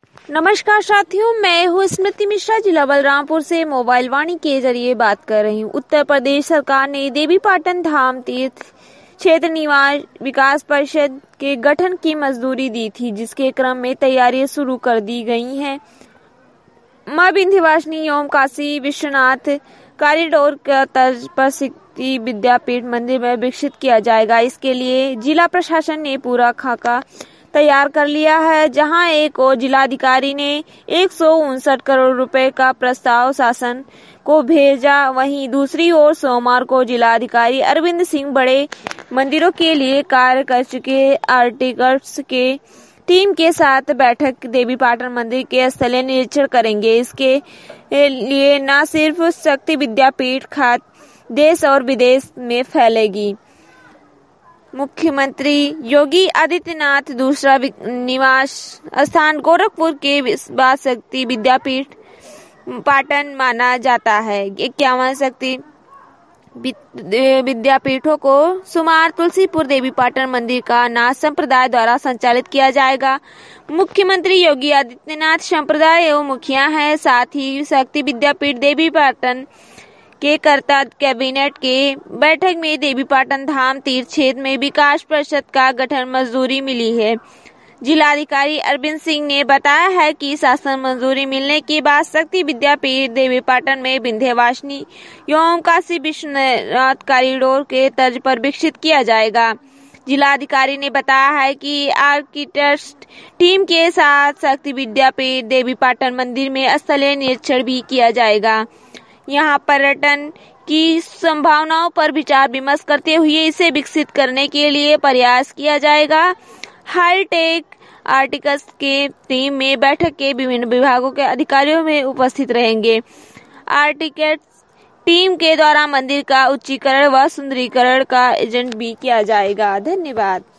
नमस्कार साथियों, मैं हूँ स्मृति मिश्रा, जिला बलरामपुर से मोबाइल वाणी के जरिए बात कर रही हूँ। उत्तर प्रदेश सरकार ने देवीपाटन धाम तीर्थ क्षेत्र निवास विकास परिषद के गठन की मंजूरी दी थी, जिसके क्रम में तैयारियां शुरू कर दी गई हैं। मां विंध्यवासिनी एवं काशी विश्वनाथ कॉरिडोर का तर्ज पर शक्ति विद्यापीठ मंदिर में विकसित किया जाएगा। इसके लिए जिला प्रशासन ने पूरा खाका तैयार कर लिया है। जहां एक और जिलाधिकारी ने 159 करोड़ रुपए का प्रस्ताव शासन को भेजा, वहीं दूसरी ओर सोमवार को जिलाधिकारी अरविंद सिंह बड़े मंदिरों के लिए कार्य कर चुके आर्किटेक्ट्स के टीम के साथ बैठक देवीपाटन मंदिर के स्थलीय निरीक्षण करेंगे। इसके लिए न सिर्फ शक्ति विद्यापीठ ख्यात देश और विदेश में फैलेगी। मुख्यमंत्री योगी आदित्यनाथ दूसरा निवास स्थान गोरखपुर के बाद शक्ति विद्यापीठ पाटन माना जाता है। 51 शक्ति विद्यापीठों को सुमार तुलसीपुर देवीपाटन मंदिर का नाथ संप्रदाय द्वारा संचालित किया जाएगा। मुख्यमंत्री योगी आदित्यनाथ संप्रदाय एवं मुखिया हैं। साथ ही शक्ति विद्यापीठ देवीपाटन के कर्ता कैबिनेट के बैठक में देवीपाटन धाम तीर्थ क्षेत्र में विकास परिषद का गठन मंजूरी मिली है। जिलाधिकारी अरविंद सिंह ने बताया है कि शासन मंजूरी मिलने के बाद शक्ति विद्यापीठ देवीपाटन में विंध्यवासिनी एवं काशी विश्वनाथ कॉरिडोर के तर्ज पर विकसित किया जाएगा। जिलाधिकारी ने बताया है कि आर्किटेक्ट्स टीम के साथ शक्ति विद्यापीठ देवीपाटन मंदिर में स्थलीय निरीक्षण भी किया जाएगा। यहाँ पर्यटन की संभावनाओं पर विचार विमर्श करते हुए इसे विकसित करने के लिए प्रयास किया जाएगा। हाईटेक आर्टिकल्स के टीम में बैठक के विभिन्न विभागों के अधिकारियों में उपस्थित रहेंगे। आर्किटेक्ट्स टीम के द्वारा मंदिर का उच्चीकरण व सुंदरीकरण का एजेंट भी किया जाएगा। धन्यवाद।